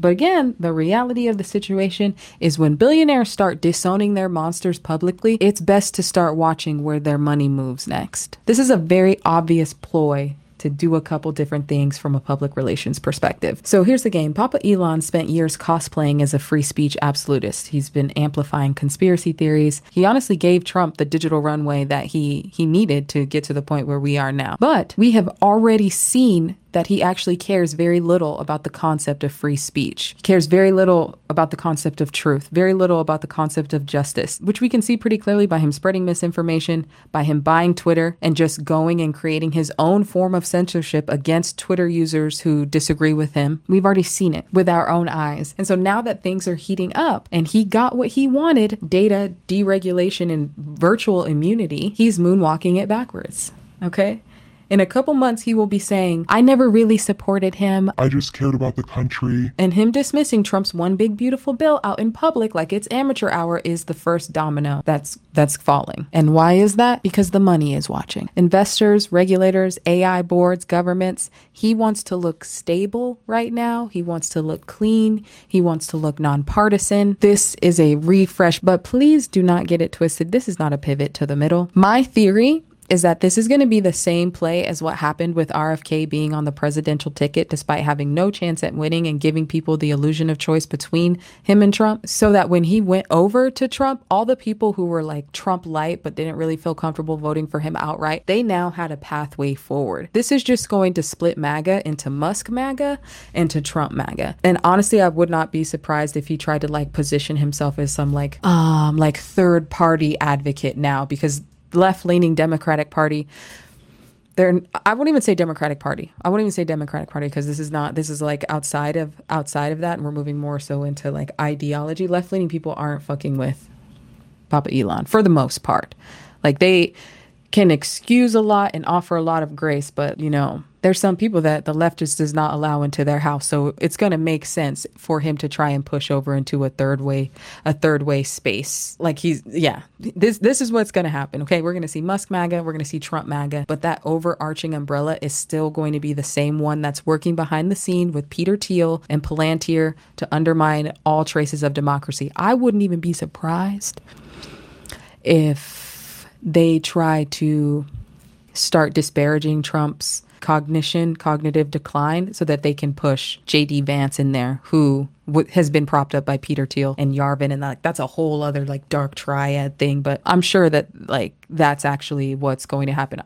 But again, the reality of the situation is when billionaires start disowning their monsters publicly, it's best to start watching where their money moves next. This is a very obvious ploy to do a couple different things from a public relations perspective. So here's the game. Papa Elon spent years cosplaying as a free speech absolutist. He's been amplifying conspiracy theories. He honestly gave Trump the digital runway that he needed to get to the point where we are now. But we have already seen that he actually cares very little about the concept of free speech. He cares very little about the concept of truth, very little about the concept of justice, which we can see pretty clearly by him spreading misinformation, by him buying Twitter and just going and creating his own form of censorship against Twitter users who disagree with him. We've already seen it with our own eyes. And so now that things are heating up and he got what he wanted, data, deregulation, and virtual immunity, he's moonwalking it backwards. Okay? In a couple months, he will be saying, I never really supported him. I just cared about the country. And him dismissing Trump's one big beautiful bill out in public like it's amateur hour is the first domino that's falling. And why is that? Because the money is watching. Investors, regulators, AI boards, governments. He wants to look stable right now. He wants to look clean. He wants to look nonpartisan. This is a refresh, but please do not get it twisted. This is not a pivot to the middle. My theory is that this is going to be the same play as what happened with RFK being on the presidential ticket despite having no chance at winning and giving people the illusion of choice between him and Trump, so that when he went over to Trump, all the people who were like Trump light but didn't really feel comfortable voting for him outright, they now had a pathway forward. This is just going to split MAGA into Musk MAGA and to Trump MAGA. And honestly, I would not be surprised if he tried to like position himself as some like third party advocate now, because left-leaning Democratic Party, I wouldn't even say Democratic Party. I wouldn't even say Democratic Party because this is like outside of that, and we're moving more so into like ideology. Left-leaning people aren't fucking with Papa Elon for the most part. Like, they can excuse a lot and offer a lot of grace, but you know, there's some people that the left just does not allow into their house. So it's going to make sense for him to try and push over into a third way space. Like this is what's going to happen. Okay. We're going to see Musk MAGA. We're going to see Trump MAGA, but that overarching umbrella is still going to be the same one that's working behind the scene with Peter Thiel and Palantir to undermine all traces of democracy. I wouldn't even be surprised if they try to start disparaging Trump's cognitive decline so that they can push J.D. Vance in there, who has been propped up by Peter Thiel and Yarvin, and that's a whole other like dark triad thing. But I'm sure that like that's actually what's going to happen.